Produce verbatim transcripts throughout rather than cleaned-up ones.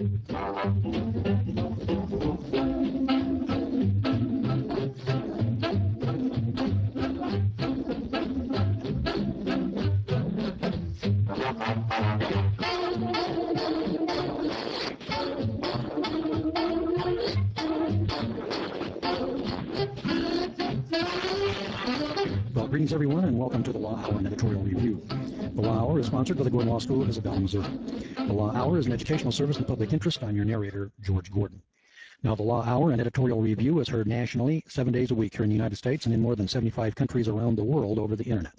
Well, greetings everyone, and welcome to the Law Hour and Editorial Review. The Law Hour is sponsored by the Gordon Law School of Isabella, Missouri. The Law Hour is an educational service in the public interest. I'm your narrator, George Gordon. Now, the Law Hour and Editorial Review is heard nationally seven days a week here in the United States and in more than seventy-five countries around the world over the internet.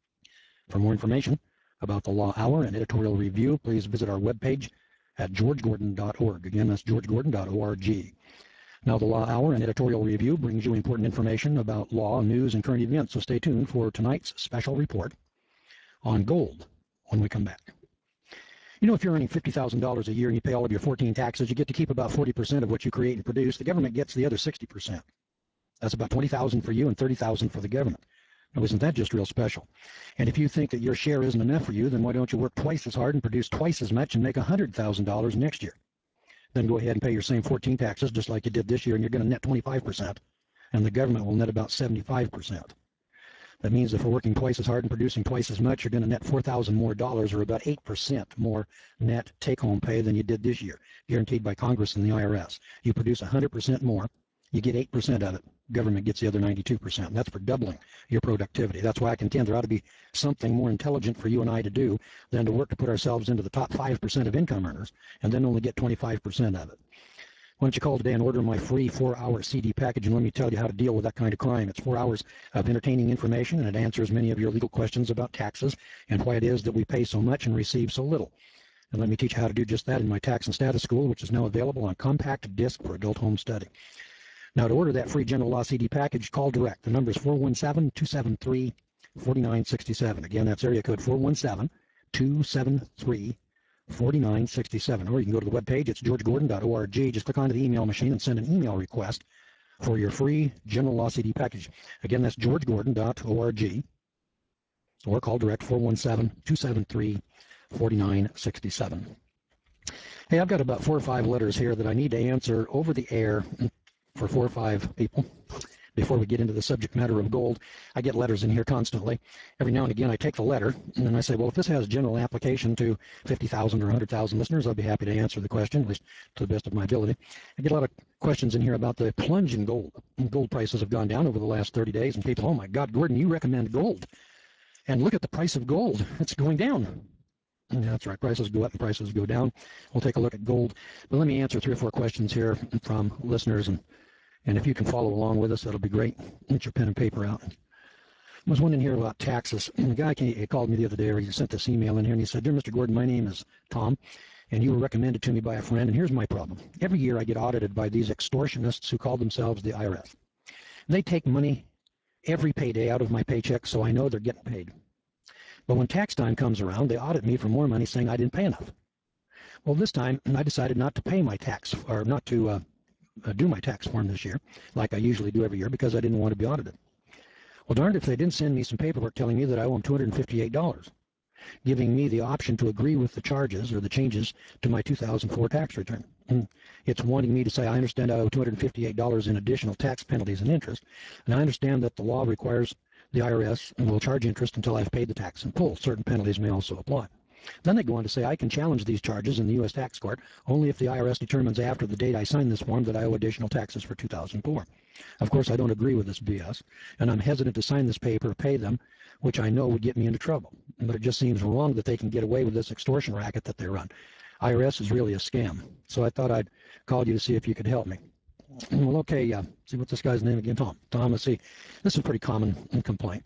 For more information about the Law Hour and Editorial Review, please visit our webpage at george gordon dot org. Again, that's george gordon dot org. Now, the Law Hour and Editorial Review brings you important information about law, news, and current events, so stay tuned for tonight's special report on gold when we come back. You know, if you're earning fifty thousand dollars a year and you pay all of your fourteen taxes, you get to keep about forty percent of what you create and produce. The government gets the other sixty percent. That's about twenty thousand dollars for you and thirty thousand dollars for the government. Now, isn't that just real special? And if you think that your share isn't enough for you, then why don't you work twice as hard and produce twice as much and make one hundred thousand dollars next year? Then go ahead and pay your same fourteen taxes just like you did this year, and you're going to net twenty-five percent, and the government will net about seventy-five percent. That means if we're working twice as hard and producing twice as much, you're going to net four thousand more dollars, or about eight percent more net take-home pay than you did this year, guaranteed by Congress and the I R S. You produce one hundred percent more, you get eight percent of it. Government gets the other ninety-two percent. And that's for doubling your productivity. That's why I contend there ought to be something more intelligent for you and I to do than to work to put ourselves into the top five percent of income earners and then only get twenty-five percent of it. Why don't you call today and order my free four-hour C D package, and let me tell you how to deal with that kind of crime. It's four hours of entertaining information, and it answers many of your legal questions about taxes and why it is that we pay so much and receive so little. And let me teach you how to do just that in my Tax and Status School, which is now available on compact disc for adult home study. Now, to order that free General Law C D package, call direct. The number is four one seven, two seven three, four nine six seven. Again, that's area code four one seven, two seven three, four nine six seven. Or you can go to the webpage. It's george gordon dot org. Just click onto the email machine and send an email request for your free General Law C D package. Again, that's george gordon dot org. Or call direct four one seven, two seven three, four nine six seven. Hey, I've got about four or five letters here that I need to answer over the air for four or five people before we get into the subject matter of gold. I get letters in here constantly. Every now and again I take the letter and then I say, well, if this has general application to fifty thousand or one hundred thousand listeners, I'll be happy to answer the question, at least to the best of my ability. I get a lot of questions in here about the plunge in gold. Gold prices have gone down over the last thirty days, and people, oh my God, Gordon, you recommend gold. And look at the price of gold. It's going down. Yeah, that's right. Prices go up and prices go down. We'll take a look at gold. But let me answer three or four questions here from listeners, and And if you can follow along with us, that'll be great. Get your pen and paper out. I was wondering here about taxes. And the guy came, he called me the other day, or he sent this email in here, and he said, dear Mister Gordon, my name is Tom, and you were recommended to me by a friend, and here's my problem. Every year I get audited by these extortionists who call themselves the I R S. They take money every payday out of my paycheck, so I know they're getting paid. But when tax time comes around, they audit me for more money, saying I didn't pay enough. Well, this time, I decided not to pay my tax, or not to uh, Uh, do my tax form this year, like I usually do every year, because I didn't want to be audited. Well, darned if they didn't send me some paperwork telling me that I owe them two hundred fifty-eight dollars, giving me the option to agree with the charges or the changes to my two thousand four tax return. And it's wanting me to say, I understand I owe two hundred fifty-eight dollars in additional tax penalties and interest, and I understand that the law requires the I R S will charge interest until I've paid the tax in full. Certain penalties may also apply. Then they go on to say I can challenge these charges in the U S tax court only if the I R S determines after the date I signed this form that I owe additional taxes for two thousand four. Of course, I don't agree with this B S, and I'm hesitant to sign this paper or pay them, which I know would get me into trouble. But it just seems wrong that they can get away with this extortion racket that they run. I R S is really a scam. So I thought I'd call you to see if you could help me. Well, okay, uh, see what's this guy's name again? Tom. Tom, let's see. This is a pretty common complaint.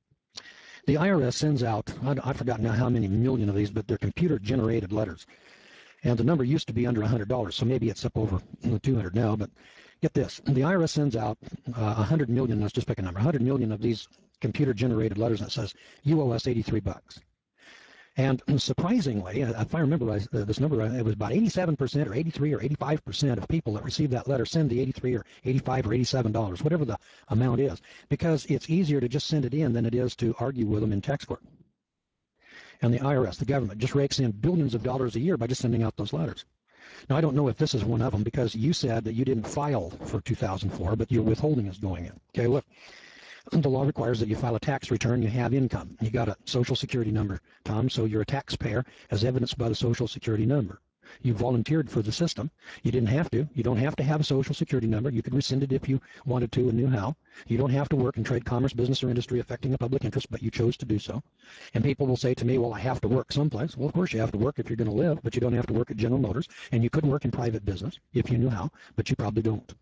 The I R S sends out, I forgot now how many million of these, but they're computer-generated letters. And the number used to be under one hundred dollars, so maybe it's up over two hundred now. But get this, the I R S sends out uh, one hundred million, let's just pick a number, one hundred million of these computer-generated letters that says, you owe us eighty-three bucks. And surprisingly, if I remember right, this number, it was about eighty-seven percent or eighty-three or eighty-five percent of people that receive that letter send the eighty-three or eighty-five or eighty-seven dollars, whatever the amount is, because it's easier to just send it in than it is to argue with them in tax court. And the I R S, the government, just rakes in billions of dollars a year by just sending out those letters. Now, I don't know if this is one of them because you said that you didn't file for two thousand four, but your withholding is going in. Okay, look, the law requires that you file a tax return, you have income. You got a Social Security number, Tom, so you're a taxpayer as evidenced by the Social Security number. You volunteered for the system. You didn't have to. You don't have to have a Social Security number. You could rescind it if you wanted to and knew how. You don't have to work in trade, commerce, business, or industry affecting a public interest, but you chose to do so. And people will say to me, well, I have to work someplace. Well, of course you have to work if you're going to live, but you don't have to work at General Motors. And you could work in private business if you knew how, but you probably don't.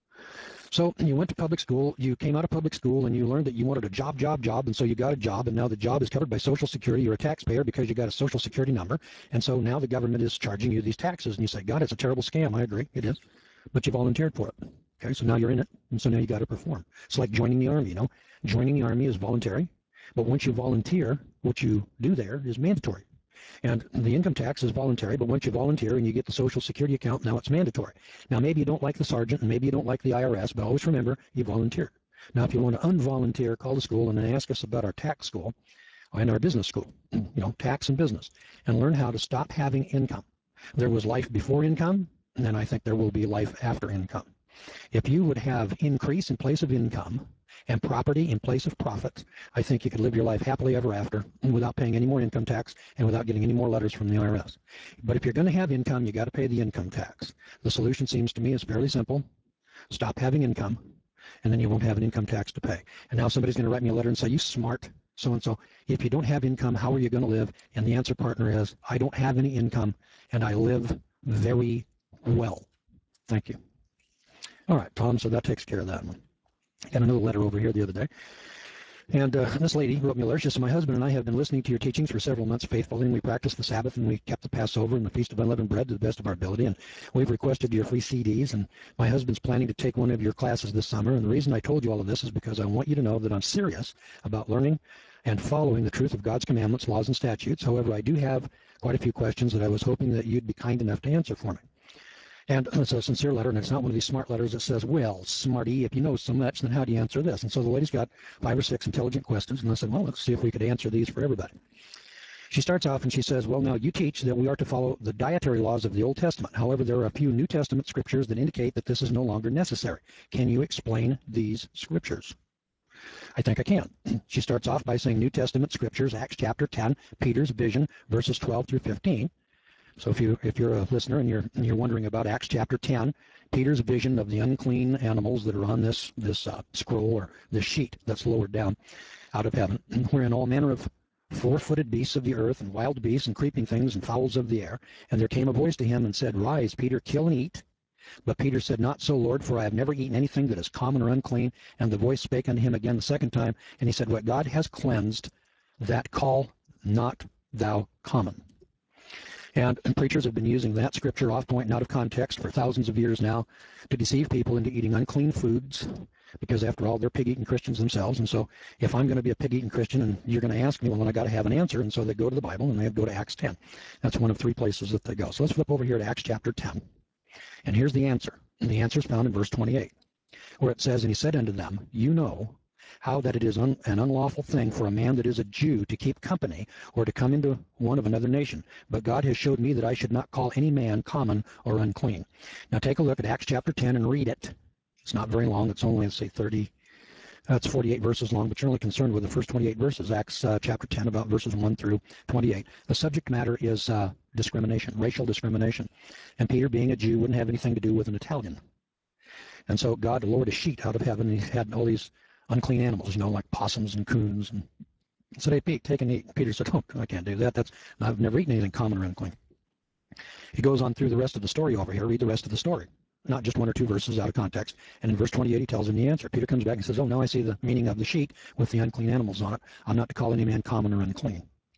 So you went to public school, you came out of public school, and you learned that you wanted a job, job, job, and so you got a job, and now the job is covered by Social Security. You're a taxpayer because you got a Social Security number, and so now the government is charging you these taxes, and you say, God, it's a terrible scam. I agree, it is, but you volunteered for it. Okay, so now you're in it, and so now you got to perform. It's like joining the Army, you know. Joining the Army is voluntary, but once you volunteer, what you do there is mandatory. And the income tax is voluntary, but once you volunteer and you get the Social Security account, now it's mandatory. Now, maybe you don't like the sergeant and maybe you don't like the I R S, but always remember you volunteered. Now, if you want to unvolunteer, call the school and then ask us about our tax school and our business school, you know, tax and business, and learn how to stop having income. There was life before income, and then I think there will be life after income. If you would have increase in place of income and property in place of profit, I think you could live your life happily ever after without paying any more income tax and without getting any more letters from the I R S. But if you're going to have income, you got to pay the income tax. The solution seems to me is fairly simple. Stop having income, and then you won't have an income tax to pay. And now somebody's going to write me a letter and say, you smart so-and-so, if you don't have income, how are you going to live? And the answer, partner, is I don't have any income, and I live very well. Thank you. All right, Tom, so that takes care of that one. Got another letter over here the other day. And uh, this lady wrote me a letter. She says, my husband and I have been listening to your teachings for several months faithfully, and we practiced the Sabbath, and we kept the Passover and the Feast of Unleavened Bread to the best of our ability. And we've requested your free C Ds, and my husband's planning to take one of your classes this summer. And the reason I told you all of this is because I want you to know that I'm serious about learning and following the truth of God's commandments, laws, and statutes. However, I do have quite a few questions that I was hoping that you'd be kind enough to answer for me. And it's a sincere letter, and it's not one of these smart letters that says, well, smarty, if you know so much, then how do you answer this? And so the lady's got five or six intelligent questions, and I said, well, let's see if we could answer these for everybody. She starts off and she says, well, now you teach that we are to follow the dietary laws of the Old Testament. However, there are a few New Testament scriptures that indicate that this is no longer necessary. Can you explain these scriptures? I think I can. She starts off by saying New Testament scriptures, Acts chapter ten, Peter's vision, verses twelve through fifteen. So if you if you're a listener and you're and you're wondering about Acts chapter ten, Peter's vision of the unclean animals that are on this this uh, scroll or this sheet that's lowered down out of heaven, wherein all manner of four-footed beasts of the earth and wild beasts and creeping things and fowls of the air. And there came a voice to him and said, Rise, Peter, kill and eat. But Peter said, Not so, Lord, for I have never eaten anything that is common or unclean. And the voice spake unto him again the second time, and he said, What God has cleansed, that call not thou common. And, and preachers have been using that scripture off point and out of context for thousands of years now to deceive people into eating unclean foods, because after all, they're pig-eating Christians themselves. And so if I'm going to be a pig-eating Christian and you're going to ask me, well, then I got to have an answer. And so they go to the Bible and they go to Acts ten. That's one of three places that they go. So let's flip over here to Acts chapter ten. And here's the answer. And the answer is found in verse twenty-eight, where it says, And he said unto them, You know how that it is un an unlawful thing for a man that is a Jew to keep company or to come into one of another nation. But God has showed me that I should not call any man common or unclean. Now take a look at Acts chapter ten and read it. It's not very long. It's only, let's say, thirty. Uh, it's forty-eight verses long, but you're only concerned with the first twenty-eight verses. Acts uh, chapter ten, about verses one through twenty-eight. The subject matter is uh, discrimination, racial discrimination. And Peter, being a Jew, wouldn't have anything to do with an Italian. And so God lowered a sheet out of heaven, and he had all these unclean animals, you know, like possums and coons. And said, Hey, Pete, take and eat. Peter said, Oh, I can't do that. That's I've never eaten anything common or unclean. He goes on through the rest of the story over here. Read the rest of the story. Not just one or two verses out of context. And in verse twenty-eight, he tells him the answer. Peter comes back and says, Oh, now I see the meaning of the sheet with the unclean animals on it. I'm not to call any man common or unclean.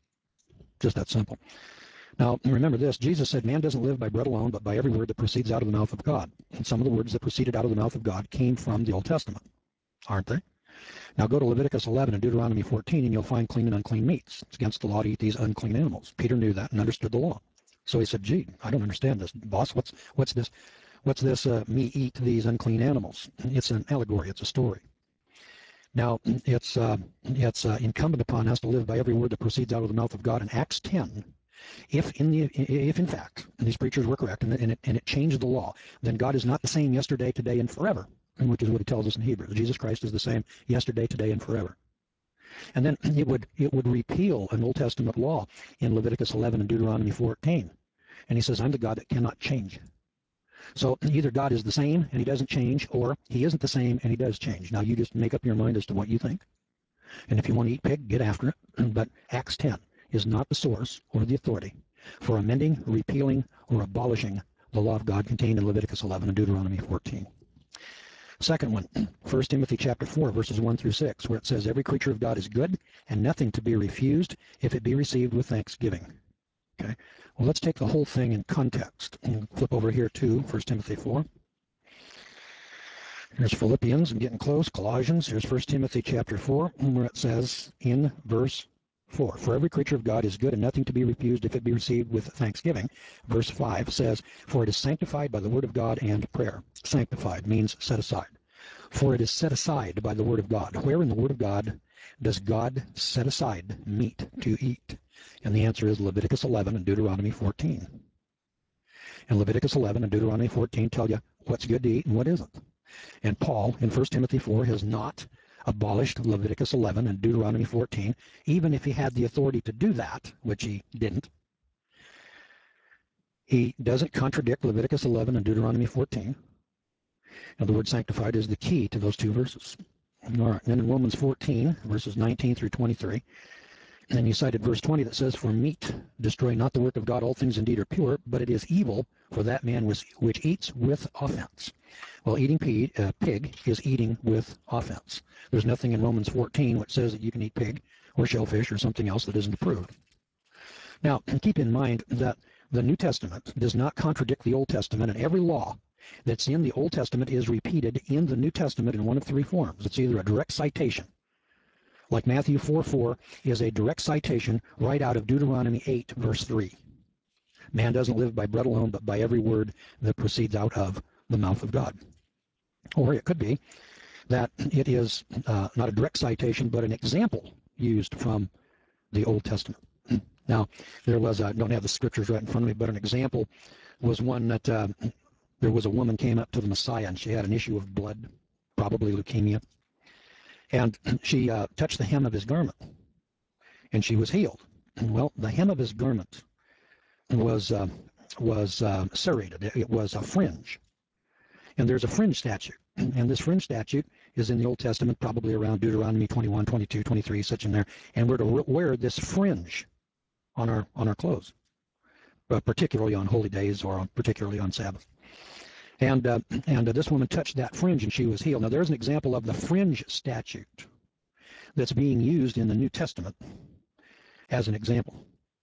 Just that simple. Now, remember this. Jesus said, Man doesn't live by bread alone, but by every word that proceeds out of the mouth of God. And some of the words that proceeded out of the mouth of God came from the Old Testament, aren't they? Now go to Leviticus eleven and Deuteronomy fourteen, and you'll find clean and unclean meats. It's against the law to eat these unclean animals. Peter knew that and understood the law. So he said, Gee, I don't understand this. Boss, what's what's this? What's this, uh, me eat these unclean animals? It's an allegory. It's a story. Now, it's, uh, it's uh, incumbent upon us to live by every word that proceeds out of the mouth of God. In Acts ten, If in the if in fact these preachers were correct and it, and it, and it changed the law, then God is not the same yesterday, today, and forever, which is what he tells us in Hebrews. Jesus Christ is the same yesterday, today, and forever. And then it would it would repeal an Old Testament law in Leviticus eleven and Deuteronomy fourteen. And he says, I'm the God that cannot change. So either God is the same and he doesn't change, or he isn't the same and he does change. Now you just make up your mind as to what you think. And if you want to eat pig, get after it. But Acts ten is not the source or the authority for amending, repealing, or abolishing the law of God contained in Leviticus eleven and Deuteronomy fourteen. Second one, First Timothy chapter four, verses one through six, where it says, every creature of God is good and nothing to be refused if it be received with thanksgiving. Okay. Well, let's take the whole thing in context and flip over here to First Timothy four. Here's Philippians, I'm getting close, Colossians. Here's First Timothy chapter four, where it says in verse four, for every creature of God is good and nothing to be refused if it be received with thanksgiving. Verse five says, for it is sanctified by the word of God and prayer. Sanctified means set aside. For it is set aside by the word of God. Where in the word of God does God set aside meat to eat? And the answer is Leviticus eleven and Deuteronomy fourteen. And Leviticus eleven and Deuteronomy fourteen tell you what's good to eat and what isn't. And Paul in First Timothy four has not abolished Leviticus eleven and Deuteronomy fourteen, even if he had the authority to do that, which he didn't. He doesn't contradict Leviticus eleven and Deuteronomy fourteen. Now, the word sanctified is the key to those two verses. All right, and then in Romans fourteen, verses nineteen through twenty-three, and then you cited verse twenty that says, for meat destroy not the work of God, all things indeed are pure, but it is evil for that man which, which eats with offense. Well, eating pig, uh, pig is eating with offense. There's nothing in Romans fourteen which says that you can eat pig or shellfish or something else that isn't approved. Now, keep in mind that the New Testament does not contradict the Old Testament, and every law that's in the Old Testament is repeated in the New Testament in one of three forms. It's either a direct citation, like Matthew four four is a direct citation right out of Deuteronomy eight, verse three. Man doesn't live by bread alone, but by every word that proceeds out of the mouth of God. Or it could be that it is uh, not a direct citation, but an example used from the Old Testament. Now, there was, I don't have the scriptures right in front of me, but an example was one that uh, there was a woman came up to the Messiah, and she had an issue of blood, probably leukemia. And she uh, touched the hem of his garment, and she was healed. Well, the hem of his garment was uh, was uh, serrated. It was a fringe. And there's a fringe statute. And this fringe statute is in the Old Testament, probably around Deuteronomy twenty-one, twenty-two, twenty-three, such in there. And we're to wear this fringe on our on our clothes, uh, particularly on holy days or on, particularly on Sabbath. And uh, and uh, this woman touched that fringe and she was healed. Now there's an example of the fringe statute that's being used in the New Testament as an example.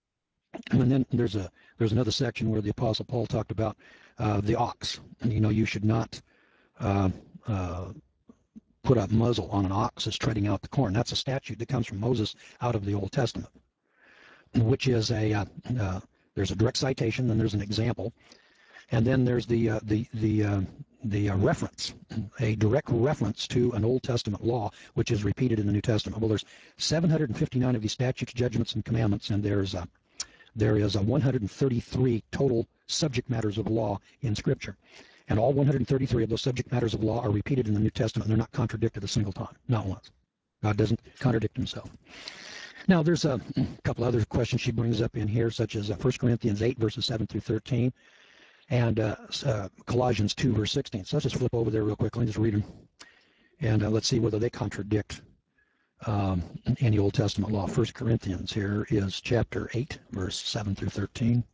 And then there's a there's another section where the Apostle Paul talked about uh, the ox. And, you know, you should not uh, uh, put a muzzle on an ox that's treading out the corn. That's a statute that comes from Moses out of the Old Testament, which is a uh, uh, there's a direct citation, then there's an example, and then there's the uh, the the uh, the uh, reference, a direct reference to an Old Testament law, which is repeated in the New Testament. Well, there's seven hundred fifty-nine of these statutes, judgments, and commandments, and there's a there is a one hundred thirty-three total subject matters of law in Scripture. And all one hundred thirty-three of those subject matters of law are repeated in the New Testament. They're not contradicted a single time, not once. God doesn't contradict himself. Now, there's a couple other questions she brings up in here, such as First Corinthians eight, verses seven through thirteen, and uh, uh, Colossians two, verse sixteen. So let's just flip over there real quickly and just read them. And uh, let's see whether they contradict um, any Old Testament law. First Corinthians here is chapter eight, verse seven through thirteen.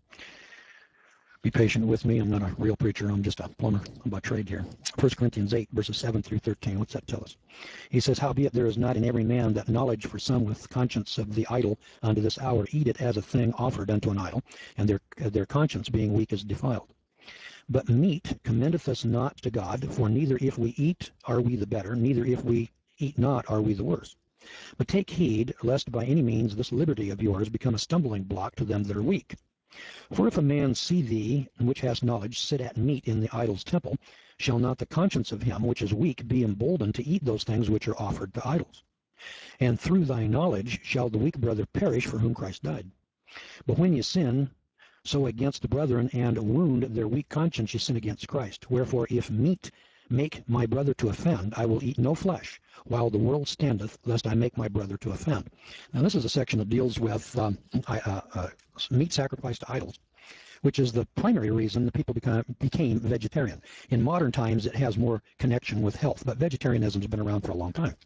Be patient with me. I'm not a real preacher. I'm just a plumber by trade here. First Corinthians eight, verses seven through thirteen. What's that tell us? He says, howbeit there is not in every man that knowledge, for some with conscience of the idol unto this hour eat it as a thing offered unto an idol, and their, their conscience being weak is defiled. But meat commendeth us not to God, for neither if we eat are we the better, neither if we eat not are we the worse. But take heed, lest by any means this liberty of yours become a stumbling block to them that are weak. For if a man see thee, which hast knowledge, sit at meat in the idol's temple, shall not the conscience of him which is weak be emboldened to eat those things which are offered to idols? And through thy knowledge shall the weak brother perish for whom Christ died. But when you sin, so against the brethren, and wound their weak conscience, you sin against Christ. Wherefore, if meat make my brother to offend, I will eat no flesh, while the world standeth, lest I make my brother to offend. Now, this is a section that deals with um, uh, uh, meat sacrificed to idols, which is the primary reason the people become, became vegetarian. In modern times, it has more connection with health, but vegetarianism has been around for a long time.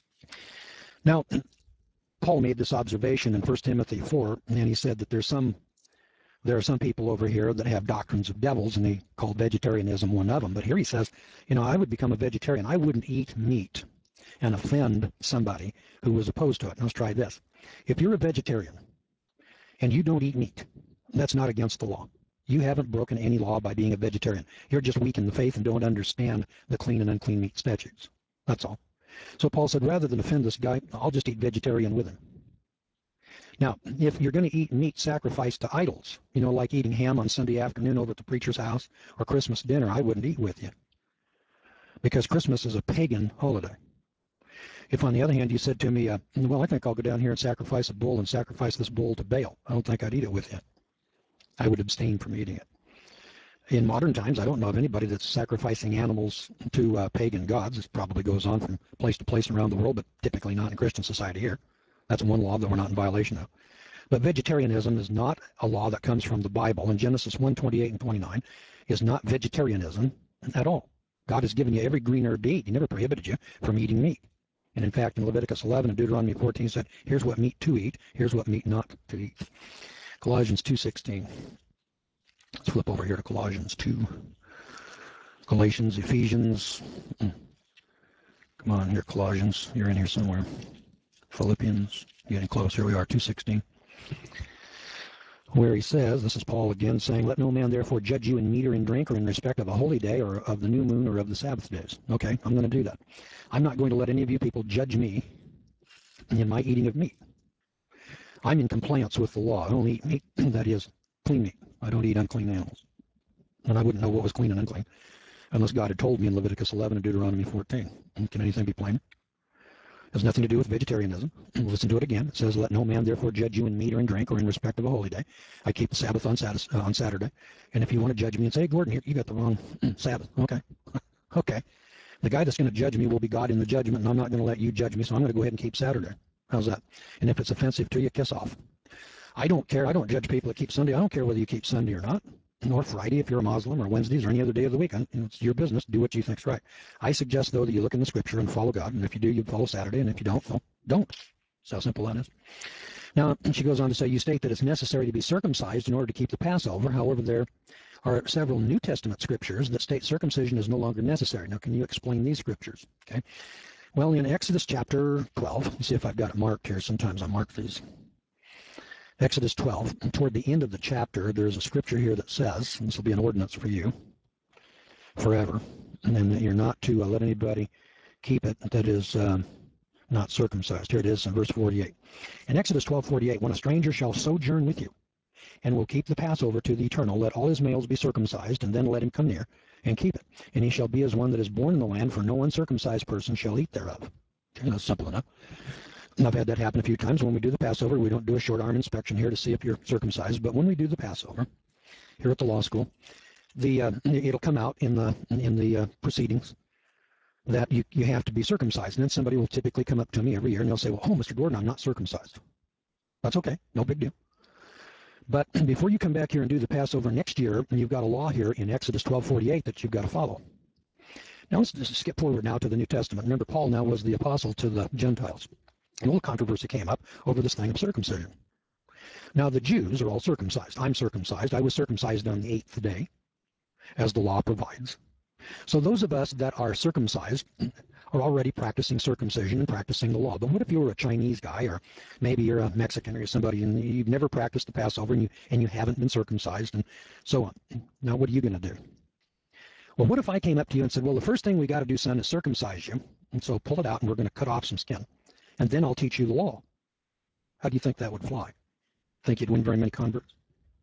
Now, Paul made this observation in First Timothy four, and he said that there's some there are some people over here that have doctrines of devils, and he called vegetarianism one of them. But here he says, you know, I would become a vegetarian. I wouldn't eat meat and offend somebody who was opposed to it. Now, let's try this. If you're a vegetarian and you don't eat meat, that's not against the law. You haven't broken any law by being a vegetarian. You're just weak in the faith and don't understand the clean and unclean meat statutes. That's all. So Paul said, rather than offend this guy, I'll just eat vegetarian with him. Now, if you're going to eat meat sacrificed to idols, you know, like eating ham on Sunday afternoon over at the preacher's house or Christmas dinner, I wouldn't eat with you, because Christmas is a pagan holiday. If, on the other hand, you said to me, uh, well, I think I'll go down here and sacrifice a bull and sacrifice this bull to Baal, I don't think I'd eat it with you. I would abstain from eating it. In modern times, I don't know of anybody that's sacrificing animals to uh, pagan gods. This probably goes on from place to place around the world, but typically not in Christian society here. That's one law that we're not in violation of. But vegetarianism is not a law that comes from the Bible. And Genesis one twenty-eight and twenty-nine is not vegetarianism at all. God has given you every green herb to eat. He never prohibited you from eating meat. And in fact, in Leviticus eleven and Deuteronomy fourteen said, here's what meat to eat, here's what meat not to eat. Colossians two sixteen. Let's flip over here to Colossians two. Galatians, Ephesians. Come on here, Colossians. You're in here somewhere. Philippians, getting close. Here we are, two sixteen. Where he says, this is Paul again saying, let no man therefore judge you in meat or in drink or in respect of a holy day or of the new moon or of the Sabbath days. Okay, I'm going to do that. I'm not going to let any of you people judge me in my eating of meat. I'm in compliance with the law. I only eat meat that is clean meat. I don't eat unclean animals. And I wouldn't know what was clean and unclean unless God had told me in Leviticus eleven and Deuteronomy fourteen. And can anything be plainer? It has nothing to do with vegetarianism. Listen to it again. It says, let no man therefore judge you in meat or in drink or in respect of a holy day. I keep the Sabbath on, Saturday, uh, on Saturday. And if you want to judge me and say, hey, Gordon, you got the wrong Sabbath. Okay. Okay. The guy that's going to judge me will be God in the judgment, and I'm not going to let you judge me, so I'm going to go ahead and keep Saturday. How's that? And if it's offensive to you, kiss off. I don't care. I don't judge people that keep Sunday. I don't care whether you keep Sunday or not, nor Friday if you're a Muslim, or Wednesdays or any other day of the week. It's your business. Do what you think's right. I suggest, though, that you look in the Scripture and follow God. And if you do, you follow Saturday. And if you don't, well, don't. That's how simple that is. Now, she goes on to say, you state that it's necessary to be circumcised in order to keep the Passover. However, there are several New Testament scriptures that state circumcision is no longer necessary. Now, can you explain these scriptures? Okay. Well, in Exodus chapter twelve, let's see if I've got it marked here. Sometimes I mark these. Exodus twelve, toward the end of the chapter, there's a scripture here that says, and this will be an ordinance for you forever, and then that you're not to uh, let anybody keep it that is um, not circumcised. Here it is in verse forty-eight. In Exodus twelve forty-eight, when a stranger shall sojourn with you, and will keep the Passover to the eternal, let all his males be circumcised, and then let him come near and keep it. And he shall be as one that is born in the land, for no uncircumcised person shall eat thereof. Okay, that's simple enough. And I've had that happen a few times. When we do the Passover, we don't do a short arm inspection here to see if you're circumcised, but when we do the Passover here at the law school, the uh, it'll come out in the in the uh, proceedings that you, you have to be circumcised. And then somebody will typically come up to me every year and they'll say, well, oh, Mister Gordon, I'm not circumcised. That's okay. No big deal. But before you come back here and do the Passover next year, you've got a law here in Exodus twelve forty-eight that you've got to follow. Now let's just skip forward now to the New Testament. Remember, Paul now was the apostle to the Gentiles. And a little controversy came up over this thing of circumcision. Now the Jews are all circumcised. I'm circumcised. I was circumcised on the eighth day, as the law provides. So those of us that are circumcised are already practicing circumcision and practicing the law. But what if you were a Chinese guy, or maybe you're a Mexican or you're somebody and you've never practiced the Passover and you, and you haven't been circumcised and so on? Now what are you going to do? Well, what if I came up to you and said, well, the first thing we got to do, son, is circumcise you. And so pull it out and we're going to cut off some skin. And then I'll teach you the law. How do you think that would fly? Think you'd win very many converts?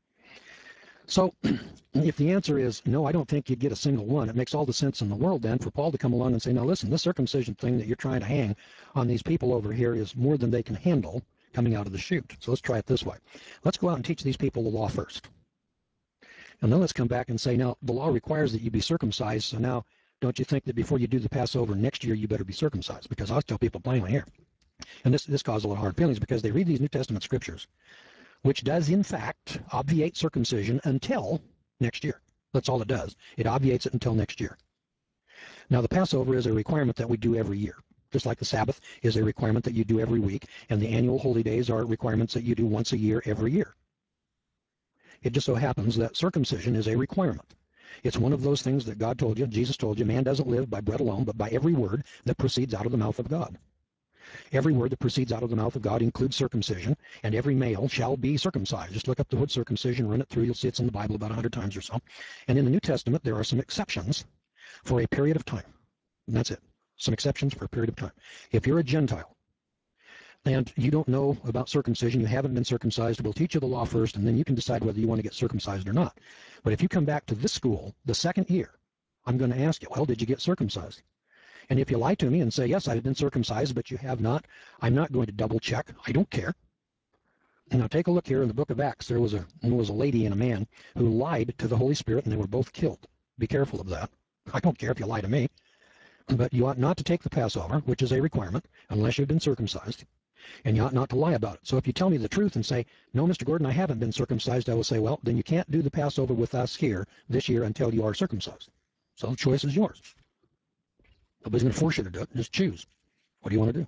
So if the answer is no, I don't think you'd get a single one. It makes all the sense in the world then for Paul to come along and say, now listen, this circumcision thing that you're trying to hang on these people over here is more than they can handle. coming out of the chute. So let's try it this way. Let's go out and teach these people the law first. And then let's come back and say, now, the law requires that you be circumcised, so now don't you think that before you do the Passover next year, you better be circumcised? Because I'll tell people plainly here. And this, this causes a lot of hard feelings because they read these New Testament scriptures, which does, in fact, obviate circumcision until next year. That's all it does. It obviates it until next year. Now, the Passover is a requirement that we do every year, just like the Sabbath is a requirement that you do every week, and the annual holy days are requirements that you do once a year every year. It just so happens that circumcision is a requirement. It's one of those things that God told you, Jesus told you, man doesn't live by bread alone, but by every word that proceeds out of the mouth of God. Every word that proceeds out of the mouth of God includes circumcision, and every male shall be circumcised. Just look up the word circumcision, run it through. You'll see it's in the Bible about a hundred times or so. And in the New Testament, there are some exceptions for a period of time. And that's it. Some exceptions for a period of time. If you're a Gentile and you don't know about circumcision, you haven't been circumcised, we'll teach you the law first, and then you can decide whether you want to get circumcised or not. But if you come back to this school the second year, I'm going to ask you, well, did you get circumcised? And if you lie to me and say, yes, I've been circumcised, but you have not, I'm not going to double check. I don't care. Now take a look here in the book of Acts. There was a there was a lady and a man who lied to the Holy Spirit, and they were both killed. Be careful of that. I don't care if you lie to me. But you ought not to take the Passover, which is a requirement, unless you've been circumcised. And you ought not to lie about it. So if you tell me the truth and say, no, Mister Gordon, I haven't been circumcised, I will say, well, then you can't do the Passover with us here this year until you are circumcised. So the choice is yours. Nobody's going to force you to do it. Just choose. What do you want to do?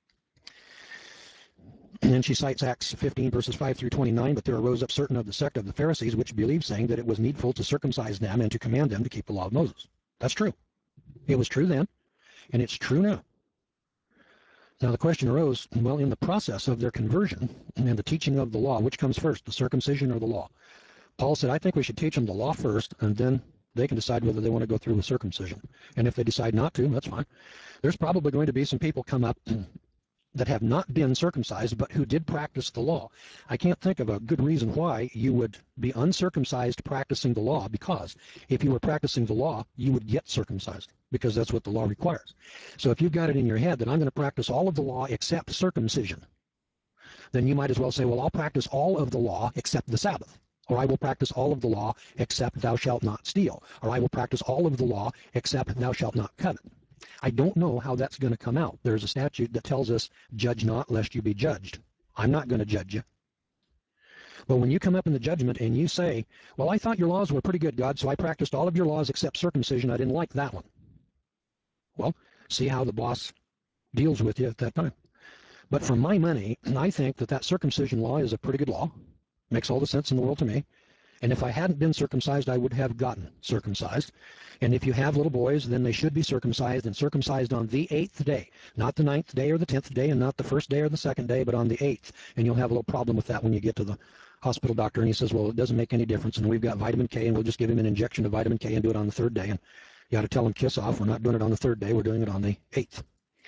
And then she cites Acts fifteen, verses five through twenty-nine, but there arose up certain of the sect of the Pharisees which believed, saying that it was needful to circumcise them and to command them to keep the law of Moses. That's true. It was true then, and it's true now. Now the question arose, well, in the process of their conversion and the teaching of the law, which comes first, the circumcision or the law? Paul said, I think we should teach them the law first, and then they can decide whether they want to go through with circumcision. And if they decide not to, that's fine. There's probably going to be some people come up that have not been circumcised, but who did practice the law. I can't think of a good reason why you would be uncircumcised practicing the law, because if you were practicing the law, you would get circumcised, because that's what the law requires. So if you've got it in your head that I'm going to practice all of the law except circumcision, then you might as well say, well, I'll practice all of the law except the Sabbath. Or I will practice all of the law except thou shalt not steal. Or I will practice all of the law except thou shalt not covet. I don't know how that's going to come out. There's a statute that tells us, judge not lest you be judged. I'm not going to judge you. But when you come up in the judgment and you say, well, I thought your laws were pretty good, God, so I practiced all of your laws except circumcision. I didn't like that one. Well, see how the boss deals with you at that time. But for my money, I think that that circumcision law is a pretty good law. Makes all the sense in the world to me. And if I hadn't been circumcised, I would have gotten circumcised. And if you have little boys, then they should be circumcised, and circumcised on the eighth day. Not the ninth day or the tenth day, and not the first day or the second day, but on the eighth. And you'll have a little problem with that when you get to the hospital doctor, and he says, well, it doesn't make any difference, and we've got vitamin K, and we'll just give him an injection of vitamin K and do it on the third day. And you ought to tell him, kiss off. We're not doing it on the third day. We're doing it on the eighth.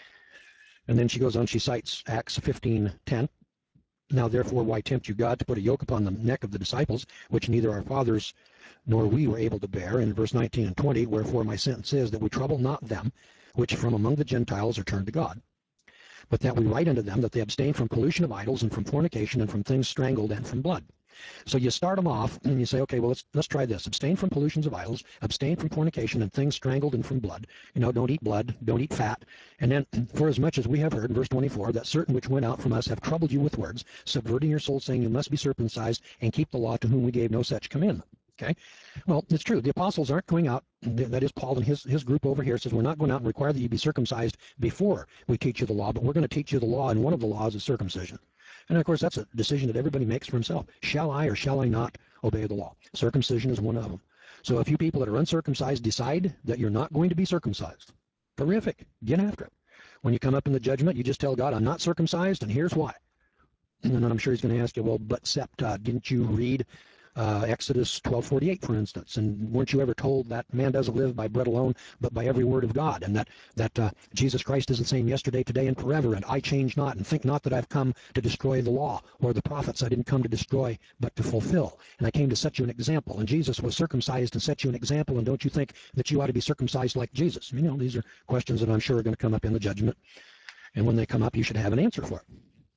And then she goes on, she cites Acts fifteen ten. Now, therefore, why tempt you God to put a yoke upon the neck of the disciples, which neither our fathers nor we were able to bear? In verse nineteen and twenty, wherefore my sentence is that we trouble not them which from among the Gentiles are turned to God, but that we write unto them that they abstain from pollution of idols and from fornication and from things strangled and from blood. So you start them off and you say, okay, well, let's let's try this. Abstain from pollutions of idols, abstain from fornication and things strangled and from blood. You know, don't eat blood, don't eat fat. And then, for as much as we have heard, in verse twenty-four, that certain which went out from us have troubled you with words, subverting your soul, saying you must be circumcised and keep the law, to whom we gave no such commandment. Okay? Well, it's true. The apostles aren't going out, that is Paul and his, his group over here says, we're not going out and require that you be circumcised before we teach you the law, but we're going to teach you the law, and one of the laws is circumcision. And of course, that's a decision that everybody makes for himself. Shall I or shall I not obey the law? Circumcision is one of them. So if you people that are uncircumcised decide that you're not going to be circumcised, terrific, get after it. When you come up in the judgment, you just tell God, I'm not circumcised, and here's why. And then I'm sure he's going to ask you, well, but Sept, uh, didn't you read uh, Exodus twelve forty-eight, for instance? And weren't you ever told that man doesn't live by bread alone, but by every word of God? And that, that uh, Jesus Christ is the same yesterday, today, and forever, and I change not, and think not that I've come to destroy the law or the prophets. I didn't come to destroy, but to fulfill. And I came to set you an example. And Jesus was circumcised and set you an example, and don't you think that you ought to be circumcised like Jesus? You know, these are questions that I'm sure are going to come up in the judgment. And when they come up, you should have an answer for it.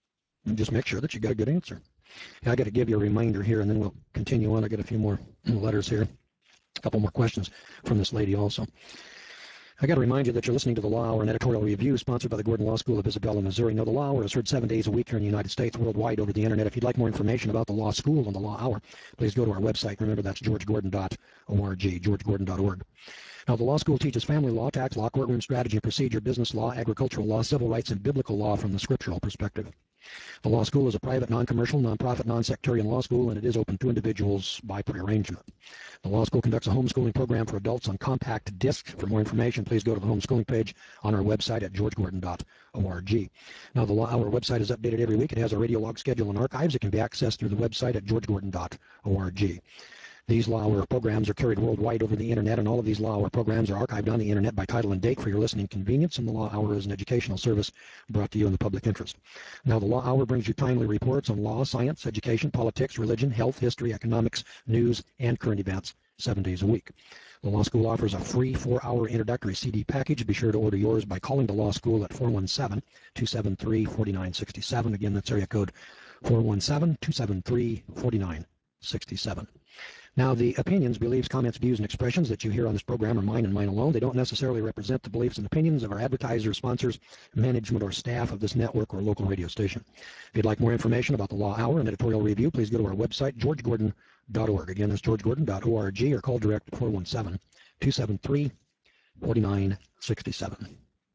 and just make sure that you got a good answer. I got to give you a reminder here, and then we'll continue on. I got a few more letters here, a couple more questions from this lady also. I got to remind you that you're listening to the Law Hour, an editorial review sponsored by the Gordon Law School of Isabella, Missouri. Now, the Law Hour is heard seven days a week here in the United States, worldwide over the internet. If you'd like more information about the Law School and the Law Hour, please go to our website. Remember, that's george gordon dot org, george gordon dot org. Now, the law school teaches family law, tax law, courtroom strategy and procedure, business law, agricultural law, civil rights, and biblical law from the scriptural perspective. The law school is a private, non-commercial, non-profit, non-sectarian law school, and it is open to individuals by prearrangement. The law school conducts a homeschooling program for adults on compact disc. For more information, please go to the homeschooling page on our website at george gordon dot org. Now, the law, our website is updated every week. It has a radio log schedule and archives. It can be accessed through the website at george gordon dot org. These Law Hour programs are carried worldwide over the internet, and all of these Law Hour programs are archived on the internet by title and date for your listening convenience, and the Law Hour is an educational service brought to you in the public interest. Now, the Law Hour brings you timely reports on law, science, education, politics, religion, health, history, economics, news, and current events seven days a week. The Law School offers a free four-hour introductory C D package. Be sure to order yours by calling the Law School at four one seven, two seven three, four nine six seven. Again, that's area code four one seven, two seven three, four nine six seven. Now, the opinions, beliefs, comments, views, and expressions that you hear on this program are mine and mine alone. They don't necessarily represent the beliefs and opinions of our advertisers, sponsors, management, or staff of this network or local radio station. If you'd like more information about the Law Hour and editorial review, please go to our website, george gordon dot org. Again, that's george gordon dot org, or call direct at four one seven, two seven three, four nine six seven.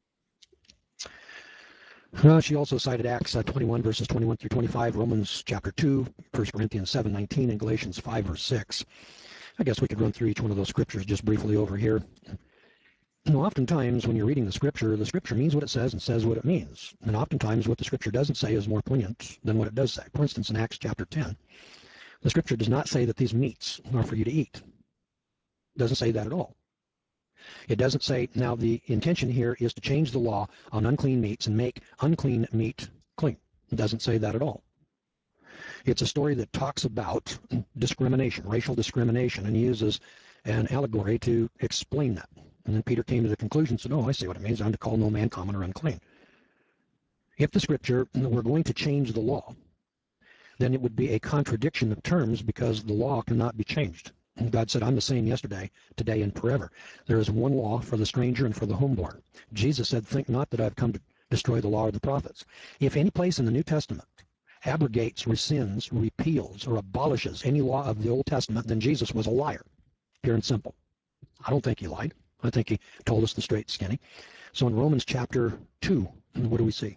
Uh, she also cited Acts uh, twenty-one, verses twenty-one through twenty-five, Romans chapter two, First Corinthians seven nineteen, and Galatians five, verse six. I guess we could run through each one of those scriptures just briefly over here. You know, oftentimes when you're reading the scripture, the scripture means what it says and says what it means. And oftentimes what the scripture doesn't say is more poignant than what it does say. For instance, in Acts chapter ten, the scripture does not say that these meats are for you to eat. It doesn't say that at all. It doesn't say, now the intention here is to change the law on unclean meats and make unclean meat clean. It doesn't say that at all. It's a story that talks about discrimination, racial discrimination, and uses an allegory to explain that. And then Peter came to the conclusion and said, oh, I see what it means. I'm to call no man common or unclean. If the scripture were going to change the law, then it would be a contradiction of terms because the law cannot be changed. God said, I'm the same yesterday, today, and forever. There is one law for the stranger and for the homeborn. Jesus said, think not that I've come to destroy the law or the prophets. If any place in the New Testament abrogates, rescinds, repeals, or abolishes any law of the Old Testament, then Jesus was a liar, pure and simple. I don't think he lied. I think he told us the straight skinny. So in Romans chapter two, what do we see?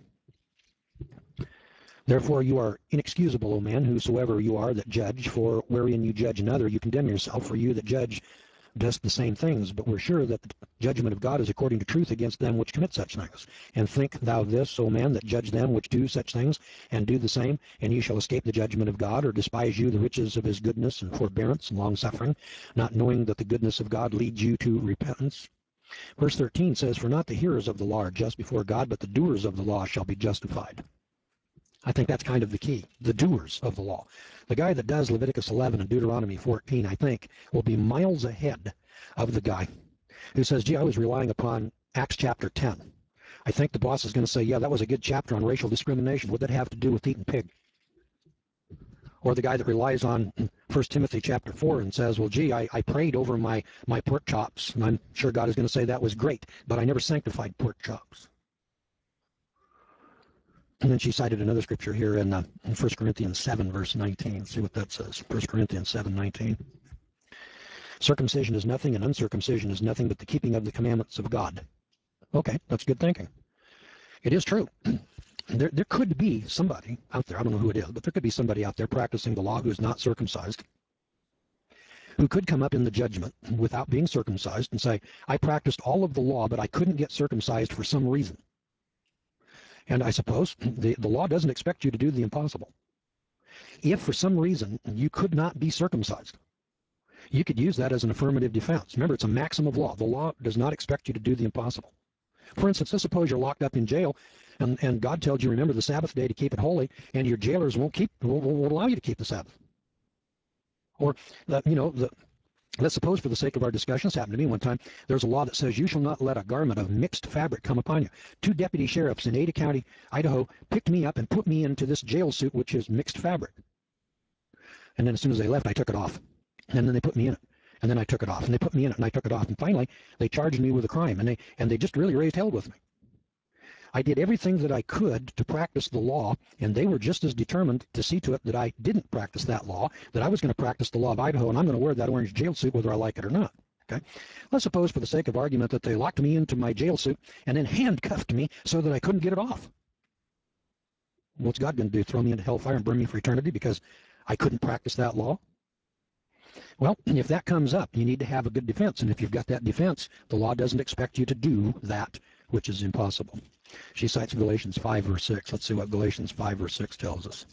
Therefore you are inexcusable, O man, whosoever you are that judge, for wherein you judge another, you condemn yourself, for you that judge does the same things. But we're sure that the judgment of God is according to truth against them which commit such things. And think thou this, O man, that judge them which do such things, and do the same, and ye shall escape the judgment of God, or despise you the riches of his goodness and forbearance and long-suffering, not knowing that the goodness of God leads you to repentance. Verse thirteen says, for not the hearers of the law are just before God, but the doers of the law shall be justified. I think that's kind of the key, the doers of the law. The guy that does Leviticus eleven and Deuteronomy fourteen, I think, will be miles ahead of the guy who says, gee, I was relying upon Acts chapter ten. I think the boss is going to say, yeah, that was a good chapter on racial discrimination. What did that have to do with eating pig? Or the guy that relies on First Timothy chapter four and says, well, gee, I, I prayed over my, my pork chops, and I'm sure God is going to say that was great, but I never sanctified pork chops. And then she cited another scripture here in, uh, in First Corinthians seven, verse nineteen. See what that says. First Corinthians seven nineteen. Circumcision is nothing, and uncircumcision is nothing but the keeping of the commandments of God. Okay, that's good thinking. It is true. There, there could be somebody out there, I don't know who it is, but there could be somebody out there practicing the law who is not circumcised, who could come up in the judgment without being circumcised and say, I practiced all of the law, but I couldn't get circumcised for some reason. And I suppose the, the law doesn't expect you to do the impossible. If for some reason you could not be circumcised, you could use that as an affirmative defense. Remember, it's a maxim of law. The law does not expect you to do the impossible. For instance, let's suppose you're locked up in jail and, and God tells you remember the Sabbath day to keep it holy, and your jailers won't keep won't, won't allow you to keep the Sabbath. Or, the, you know, the Let's suppose, for the sake of our discussion, this happened to me one time, there's a law that says you shall not let a garment of mixed fabric come upon you. Two deputy sheriffs in Ada County, Idaho, picked me up and put me into this jail suit, which is mixed fabric. And then as soon as they left, I took it off. And then they put me in it. And then I took it off. And they put me in it, and I took it off. And finally, they charged me with a crime, and they, and they just really raised hell with me. I did everything that I could to practice the law, and they were just as determined to see to it that I didn't practice that law, that I was going to practice the law of Idaho, and I'm going to wear that orange jail suit whether I like it or not. Okay? Let's suppose, for the sake of argument, that they locked me into my jail suit and then handcuffed me so that I couldn't get it off. What's God going to do? Throw me into hellfire and burn me for eternity because I couldn't practice that law? Well, if that comes up, you need to have a good defense, and if you've got that defense, the law doesn't expect you to do that, which is impossible. She cites Galatians five, verse six. Let's see what Galatians five, verse six tells us.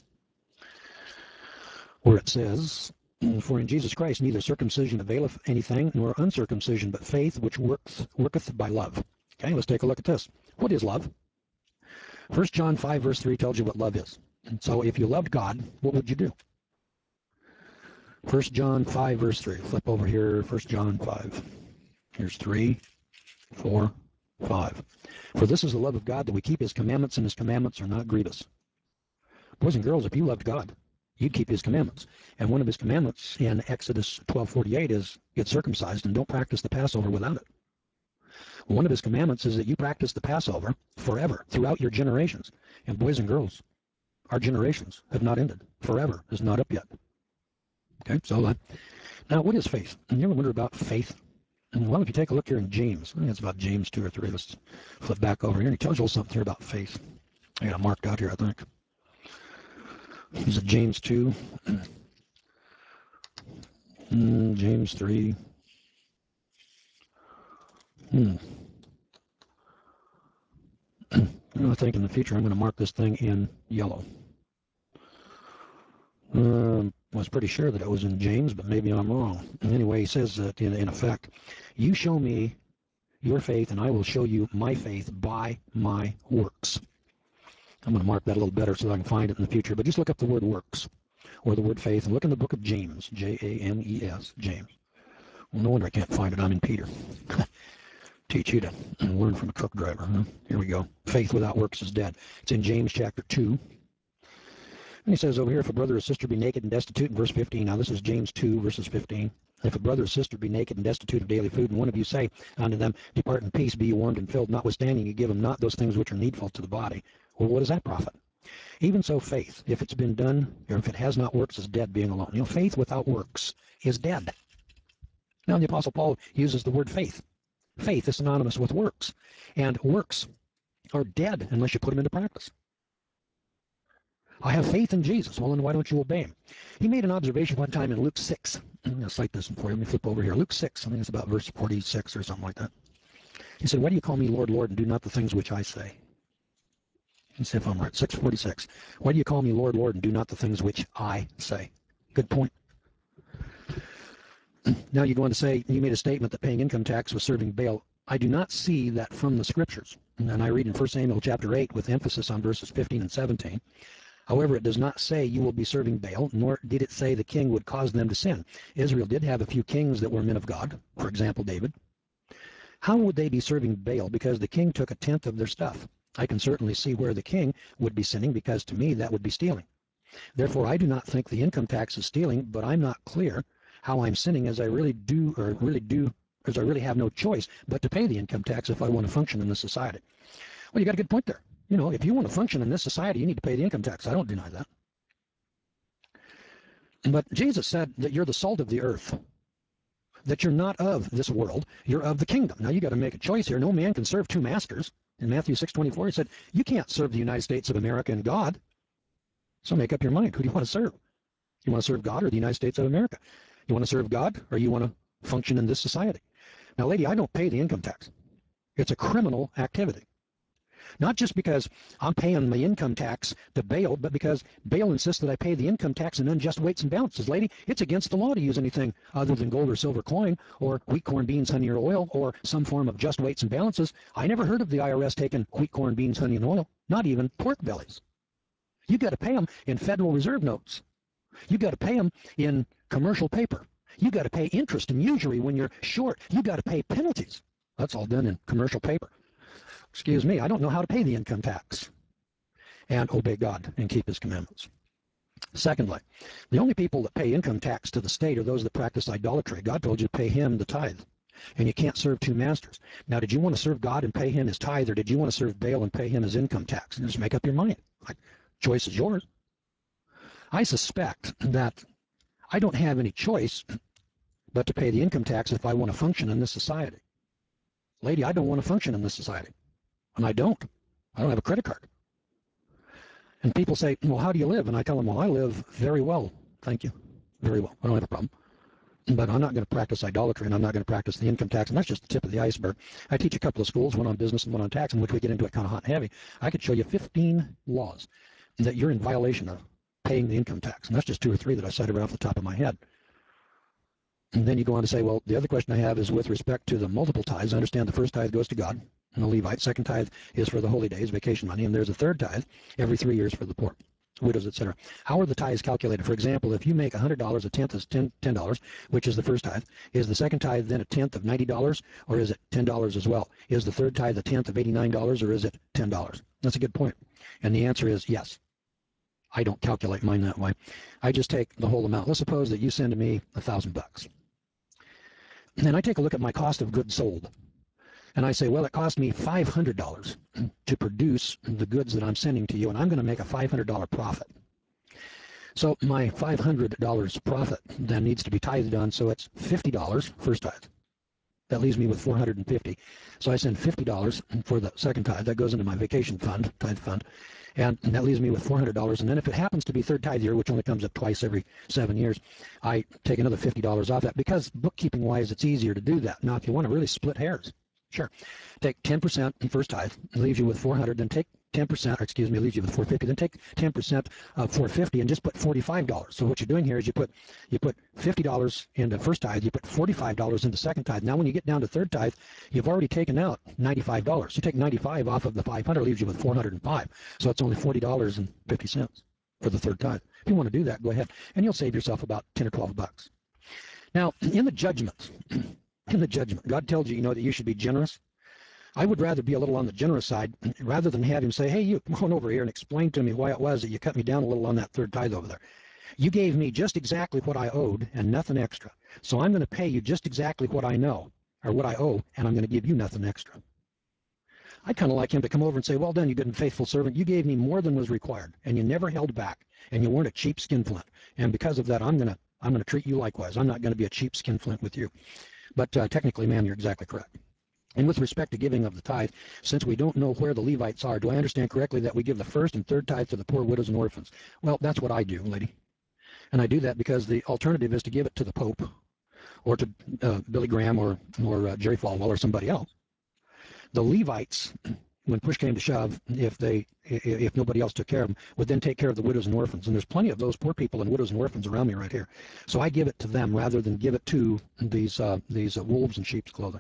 Where it says, "For in Jesus Christ neither circumcision availeth anything, nor uncircumcision, but faith which worketh, worketh by love." Okay, let's take a look at this. What is love? First John five, verse three tells you what love is. And so if you loved God, what would you do? First John five, verse three. Flip over here, First John five. Here's three, four, five. "For this is the love of God, that we keep his commandments, and his commandments are not grievous." Boys and girls, if you loved God, you'd keep his commandments. And one of his commandments in Exodus twelve forty-eight is get circumcised and don't practice the Passover without it. One of his commandments is that you practice the Passover forever, throughout your generations. And boys and girls, our generations have not ended. Forever is not up yet. Okay, so uh, now what is faith? And you ever wonder about faith? And well, if you take a look here in James, I think it's about James two or three. Let's flip back over here. And he tells you a little something here about faith. I got it marked out here, I think. Is it James two? Mm, James three. Hmm. I think in the future I'm going to mark this thing in yellow. Um, I was pretty sure that it was in James, but maybe I'm wrong. Anyway, he says that in, in effect, "You show me your faith, and I will show you my faith by my works." I'm going to mark that a little better so that I can find it in the future. But just look up the word works or the word faith and look in the book of James, J A M E S, James. Well, no wonder I can't find it. I'm in Peter. Teach you to learn from a truck driver. Huh? Here we go. Faith without works is dead. It's in James chapter two. And he says over here, "If a brother or sister be naked and destitute," in verse fifteen. Now this is James two, verses fifteen. "If a brother or sister be naked and destitute of daily food, and one of you say unto them, Depart in peace, be ye warmed and filled, notwithstanding you give them not those things which are needful to the body. Well, what does that profit? Even so, faith, if it's been done, or if it has not works, is dead, being alone." You know, faith without works is dead. Now the Apostle Paul uses the word faith. Faith is synonymous with works, and works are dead unless you put them into practice. I have faith in Jesus. Well, then why don't you obey him? He made an observation one time in Luke six. I'm going to cite this for you. Let me flip over here. Luke six. I think it's about verse forty-six or something like that. He said, "Why do you call me Lord, Lord, and do not the things which I say?" Let's see if I'm right. six forty-six. "Why do you call me Lord, Lord, and do not the things which I say?" Good point. Now you go on to say, you made a statement that paying income tax was serving Baal. I do not see that from the scriptures. And I read in First Samuel chapter eight with emphasis on verses fifteen and seventeen. However, it does not say you will be serving Baal, nor did it say the king would cause them to sin. Israel did have a few kings that were men of God, for example, David. How would they be serving Baal? Because the king took a tenth of their stuff. I can certainly see where the king would be sinning, because to me that would be stealing. Therefore, I do not think the income tax is stealing, but I'm not clear how I'm sinning, as I really do, or really do, as I really have no choice but to pay the income tax if I want to function in this society. Well, you got a good point there. You know, if you want to function in this society, you need to pay the income tax. I don't deny that. But Jesus said that you're the salt of the earth, that you're not of this world, you're of the kingdom. Now, you got to make a choice here. No man can serve two masters. In Matthew six twenty-four, he said, you can't serve the United States of America and God. So make up your mind. Who do you want to serve? You want to serve God or the United States of America? You want to serve God, or you want to function in this society? Now, lady, I don't pay the income tax. It's a criminal activity. Not just because I'm paying my income tax to Baal, but because Baal insists that I pay the income tax in unjust weights and balances. Lady, it's against the law to use anything other than gold or silver coin, or wheat, corn, beans, honey, or oil, or some form of just weights and balances. I never heard of the I R S taking wheat, corn, beans, honey, and oil. Not even pork bellies. You got to pay them in Federal Reserve notes. You got to pay them in commercial paper. You got to pay interest and usury when you're short. You got to pay penalties. That's all done in commercial paper. Excuse me, I don't know how to pay the income tax and obey God and keep his commandments. Secondly, the only people that pay income tax to the state are those that practice idolatry. God told you to pay him the tithe, and you can't serve two masters. Now, did you want to serve God and pay him his tithe, or did you want to serve Baal and pay him his income tax? And just make up your mind. Like, choice is yours. I suspect that I don't have any choice but to pay the income tax if I want to function in this society. Lady, I don't want to function in this society, and I don't. I don't have a credit card. And people say, well, how do you live? And I tell them, well, I live very well. Thank you. Very well. I don't have a problem. But I'm not going to practice idolatry, and I'm not going to practice the income tax. And that's just the tip of the iceberg. I teach a couple of schools, one on business and one on tax, in which we get into it kind of hot and heavy. I could show you fifteen laws that you're in violation of paying the income tax. And that's just two or three that I cited right off the top of my head. And then you go on to say, well, the other question I have is with respect to the multiple tithes. I understand the first tithe goes to God and the Levite. Second tithe is for the holy days, vacation money. And there's a third tithe every three years for the poor, widows, et cetera. How are the tithes calculated? For example, if you make one hundred dollars, a tenth is ten dollars, which is the first tithe. Is the second tithe then a tenth of ninety dollars, or is it ten dollars as well? Is the third tithe a tenth of eighty-nine dollars, or is it ten dollars? That's a good point. And the answer is yes. I don't calculate mine that way. I just take the whole amount. Let's suppose that you send to me a thousand bucks. And I take a look at my cost of goods sold. And I say, well, it cost me five hundred dollars to produce the goods that I'm sending to you, and I'm going to make a five hundred dollars profit. So my five hundred dollars profit then needs to be tithed on, so it's fifty dollars first tithe. That leaves me with four hundred fifty dollars. So I send fifty dollars for the second tithe. That goes into my vacation fund, tithe fund. And that leaves me with four hundred dollars. And then if it happens to be third tithe year, which only comes up twice every seven years, I take another fifty dollars off that, because bookkeeping-wise, it's easier to do that. Now, if you want to really split hairs, sure, take ten percent in first tithe, and leaves you with four hundred, then take ten percent, or excuse me, leaves you with four hundred fifty, then take ten percent of four hundred fifty and just put forty-five dollars. So what you're doing here is you put you put fifty dollars into first tithe, you put forty-five dollars into second tithe. Now when you get down to third tithe, you've already taken out ninety-five dollars. You take ninety-five off of the five hundred, leaves you with four hundred five. So it's only forty dollars and fifty cents for the third tithe. If you want to do that, go ahead, and you'll save yourself about ten or twelve bucks. Now, in the judgment, in the judgment, God tells you, you know, that you should be generous. I would rather be a little on the generous side rather than have him say, hey, you come on over here and explain to me why it was that you cut me down a little on that third tithe over there. You gave me just exactly what I owed and nothing extra. So I'm going to pay you just exactly what I know, or what I owe, and I'm going to give you nothing extra. I'd kind of like him to come over and say, well done, you good and faithful servant. You gave me more than was required, and you never held back, and you weren't a cheap skinflint. And because of that, I'm going to I'm going to treat you likewise. I'm not going to be a cheap skinflint with you. But uh, technically, ma'am, you're exactly correct. And with respect to giving of the tithe, since we don't know where the Levites are, do I understand correctly that we give the first and third tithe to the poor, widows, and orphans? Well, that's what I do, lady. And I do that because the alternative is to give it to the Pope, or to uh, Billy Graham, or, or uh, Jerry Falwell, or somebody else. The Levites, when push came to shove, if they if nobody else took care of them, would then take care of the widows and orphans. And there's plenty of those poor people and widows and orphans around me right here. So I give it to them rather than give it to these uh, these uh, wolves in sheep's clothing.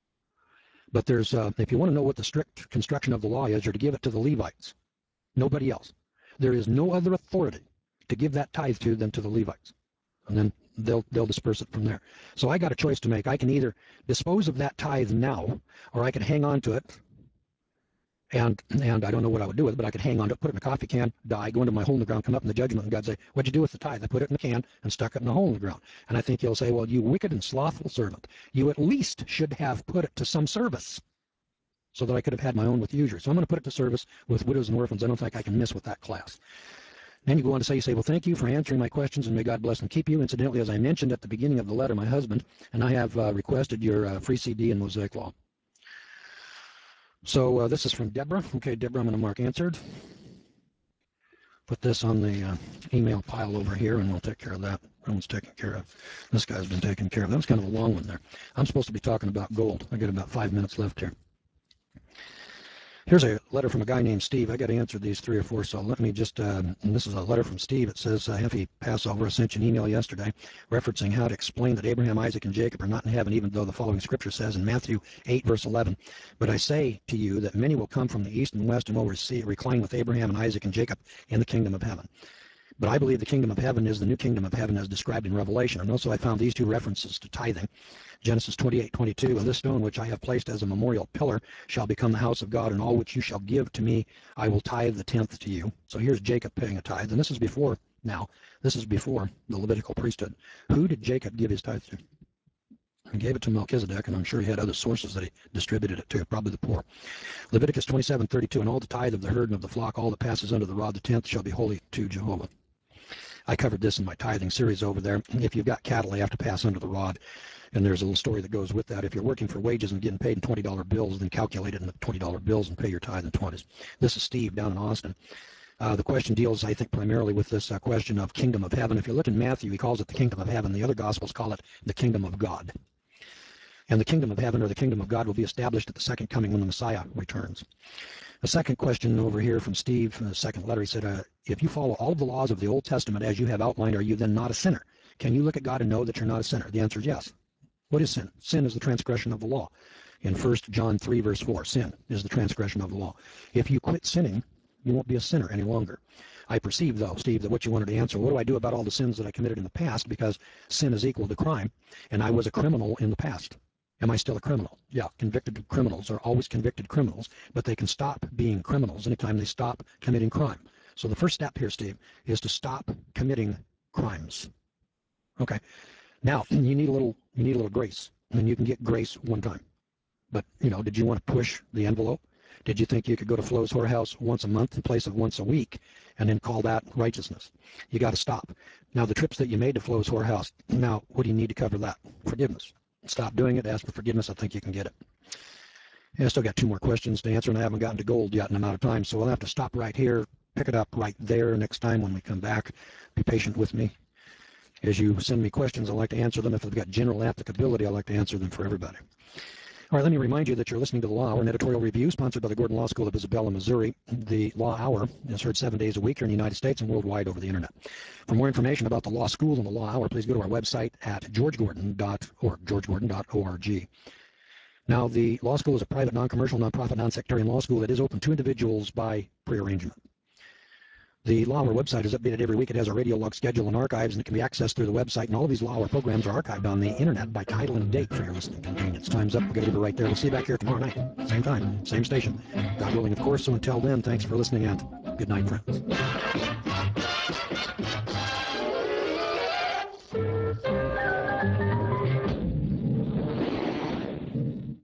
But there's, uh, if you want to know what the strict construction of the law is, you're to give it to the Levites, nobody else. There is no other authority to give that tithe to than to the Levites. And then they'll they'll disperse it from there. So I got a choice to make. I can either dispose of that tithe now, or I can hang on to it. And and I don't know what I would do with it, but I could hang on to it, put it in a coffee can, die, go into my hole in the ground, come up in the judgment, and God say, what'd you do with the tithe? I put it in the can and stuck it in the hole in the ground. And I think he'll say, well, you wicked and slothful servant, you at least should have put it to some service so that I could have had my own with usury. So I'm going to put it to service with widows and orphans. I don't think I can miss with that class. Then you go on to say, you say, well, thank you for answering my questions, and may God bless and keep you. Incidentally, as I mentioned at the beginning of the letter, my husband and I have uh, requested your uh, free C D in Mosaic Law. So uh, this is from Deborah. Okay, Deborah, I'm going to mark answered. Put this on the uh, email pile over here, and we'll take care of that. That one's taken care of. This guy's been taken care of. That was kind of a long one there. I'm supposed to be talking about gold. I got about five minutes left here. Here's a letter from a guy named Steve. I got to answer these three or four, so let me just, uh, and this is a letter from Steve. It says, uh, Happy Passover. I sent you an email yesterday referencing how to explain that Abraham, Isaac, and Jacob are not in heaven, even though the following scripture says in Matthew eight, verse eleven, but I say to you that many will come from the east and west and will receive, recline with Abraham and Isaac and Jacob in the kingdom of heaven. But I believe the kingdom of heaven is the new kingdom of heaven as described in Revelation. And also I found these two references to tithing. Genesis twenty-eight twenty-two, and this stone which I have placed as a memorial pillar shall become the house of God, and all which you shall give to me, I will tithe the tenth to you. So here's Jacob paying a tithe, and this is before now. This is before the Levitical priesthood. Who did Jacob give his tithe to? He gave it to Melchizedek, and I'm sure he had other sources that he distributed it to, probably the poor. Leviticus twenty-seven thirty-two, and all the tithe of the herd and of the flock, all that passes under the rod, the tenth shall be holy to Jehovah. I covered this in my tithing series over there. If you've got cattle, they have to pass under the rod. And there's a little story that goes with that. If you're working for wages and getting paid in twenty dollar bills, then calculate it in the twenty dollar bills and pay your tithe in twenties. This is Steve down in Austin. Uh, the question deals, I think, primarily with this uh, question of kingdom of heaven. If you look in Matthew, he calls it the kingdom of heaven. The other gospels call it the kingdom of God. And the kingdom of heaven or the kingdom of God will be established at the second coming when the Messiah returns. A second question over here from Steve, the second letter, he said, uh, if you follow all of the laws of the Old Testament as you have outlined, are you then not a sinner? Can you look at God and know that you're not a sinner? The answer is yes. What is sin? Sin is the transgression of the law. In First John three, verse four, sin is the transgression of the law. If you quit sinning, you won't be a sinner any longer. I perceive, though, Steve, that what you wanted to answer, what do I do about all the sins that I committed in the past? Because sin is equal to crime, and I was a criminal in the past. Am I still a criminal? Yeah, convicted criminals are always convicted criminals, but they can stop being criminals anytime they stop committing crime. So the first step here, Steve, is to stop committing crimes. Okay. Now, you need a little you need a little grace, and you can get grace one time. But, you know, did you want to push the envelope? Did you think you could go to Flo's Whorehouse once a month in place of once a week and then call that righteousness? You got to stop. Now, the trips that you made to Flo's Whorehouse, now, what do you need to cover that? Forgiveness. Stop doing it. Ask for forgiveness. I think you can get it. And I still got two more questions to answer, and I haven't gotten to gold yet in a amount of time, so we'll have to stop right here, pick it up right there next time when we come back. Be patient with me. As you send me questions, I like to answer them. If they've got general applicability, I like to answer them for everybody. All right, let me remind you that you're listening to The Law Hour, an editorial review sponsored by the Gordon Law School of Isabella, Missouri. The Law Hour is heard seven days a week here in the United States and worldwide over the Internet. For more information about the Law School and the Law Hour, please go to our website at george gordon dot org, george gordon dot org. Now, the Law School is a private, non-commercial, non-profit, non-sectarian law school that is open to individuals by prearrangement. The Law Hour website is updated every week. It has a radio log schedule and archives, and it can be accessed through the website. And all of these Law Hour programs are archived on the Internet by title and date for your listening convenience. Time's up. We're going to leave it right there. We'll see you back here tomorrow night. Same time, same station. God willing, of course. So until then, thanks for listening, and good night, friends.